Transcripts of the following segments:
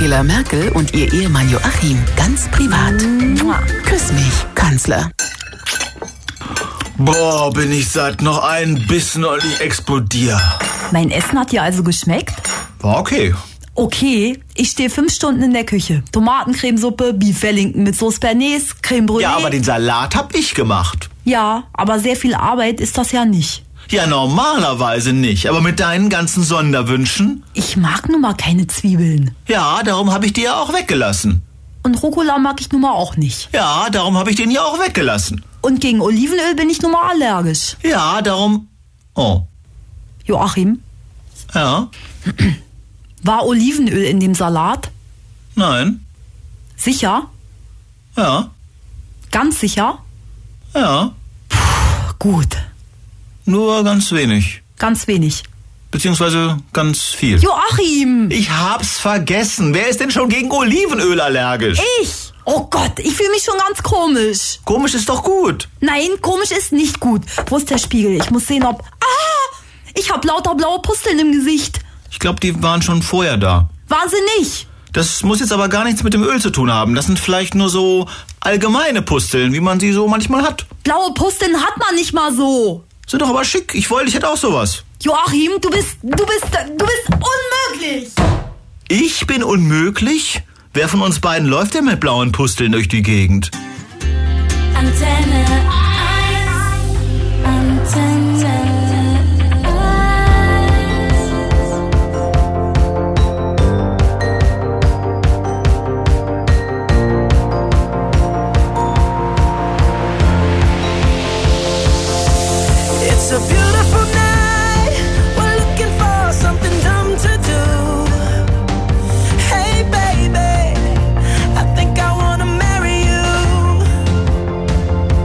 Angela Merkel und ihr Ehemann Joachim ganz privat. Küss mich, Kanzler. Boah, bin ich satt. Noch ein Bissen und ich explodiere. Mein Essen hat dir also geschmeckt? War okay. Okay, ich stehe 5 Stunden in der Küche. Tomatencremesuppe, Beef Wellington mit Sauce Bernays, Creme Brûlée. Ja, aber den Salat hab ich gemacht. Ja, aber sehr viel Arbeit ist das ja nicht. Ja, normalerweise nicht. Aber mit deinen ganzen Sonderwünschen? Ich mag nun mal keine Zwiebeln. Ja, darum habe ich die ja auch weggelassen. Und Rucola mag ich nun mal auch nicht. Ja, darum habe ich den ja auch weggelassen. Und gegen Olivenöl bin ich nun mal allergisch. Ja, darum... Oh. Joachim, Ja? war Olivenöl in dem Salat? Nein? Sicher? Ja? Ganz sicher? Ja? Gut, Nur ganz wenig. ganz wenig. Beziehungsweise ganz viel. Joachim! Ich hab's vergessen. Wer ist denn schon gegen Olivenöl allergisch? Ich! Oh Gott, ich fühle mich schon ganz komisch. Komisch ist doch gut. Nein, komisch ist nicht gut. Wo ist der Spiegel? Ich muss sehen, ob... Ah! Ich habe lauter blaue Pusteln im Gesicht. Ich glaube, die waren schon vorher da. War sie nicht. Das muss jetzt aber gar nichts mit dem Öl zu tun haben. Das sind vielleicht nur so allgemeine Pusteln, wie man sie so manchmal hat. Blaue Pusteln hat man nicht mal so. Sind doch aber schick. Ich hätte auch sowas. Joachim, du bist unmöglich. Ich bin unmöglich? Wer von uns beiden läuft denn mit blauen Pusteln durch die Gegend? Antenne 1, Antenne 1. It's a beautiful night. We're looking for something dumb to do. Hey baby, I think I wanna marry you.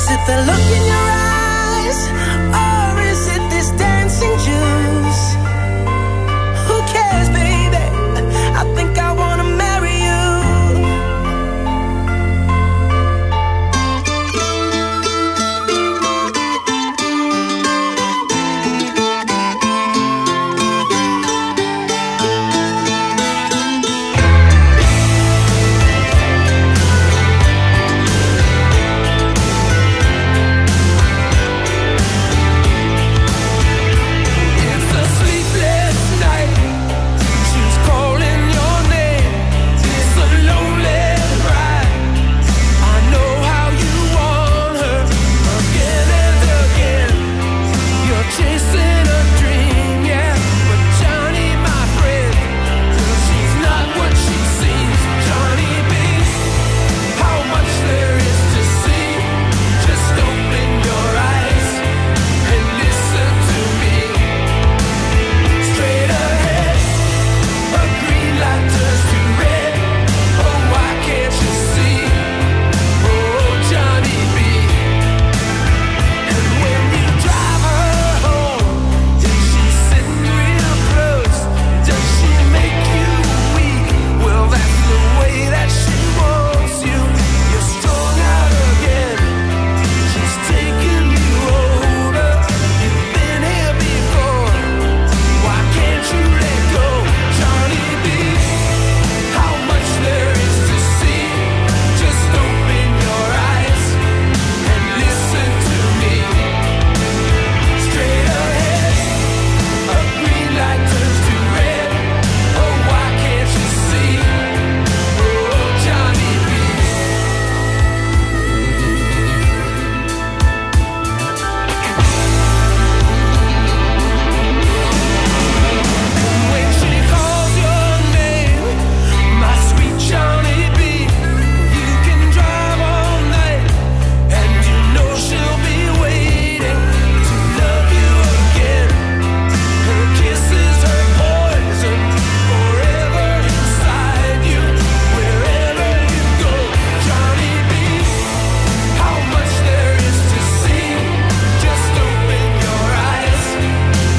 it the look in your